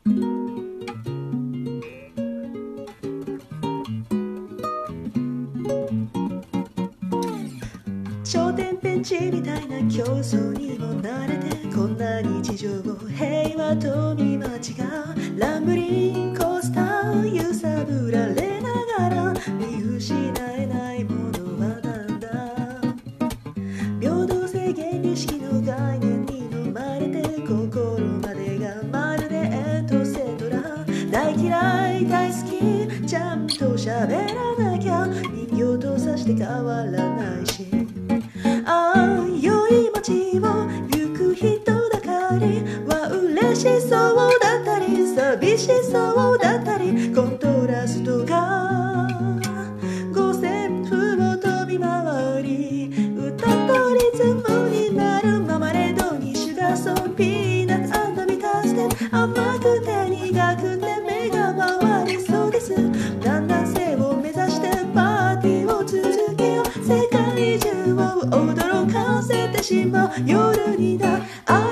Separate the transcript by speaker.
Speaker 1: 頂点ベンチみたいな競争にも慣れて、こんな日常を平和と見間違うランブリンコースター揺さぶられながら見失えないものはなんだ。平等性原理式の概念に飲まれて、心までがまるでエントセトラ。大嫌い大好きちゃんと喋らなきゃ、人形とさして変わらないし、ああ良い街を行く人だかりは嬉しそうだったり寂しそうだったり、コントラストが五線譜を飛び回り、歌とリズムになるママレードにシュガーソーピーナッツ&ビターステ甘くて苦くて目が回りそうです。だんだん性を目指してパーティーを続けよう、世界中を驚かせてしまう夜になる。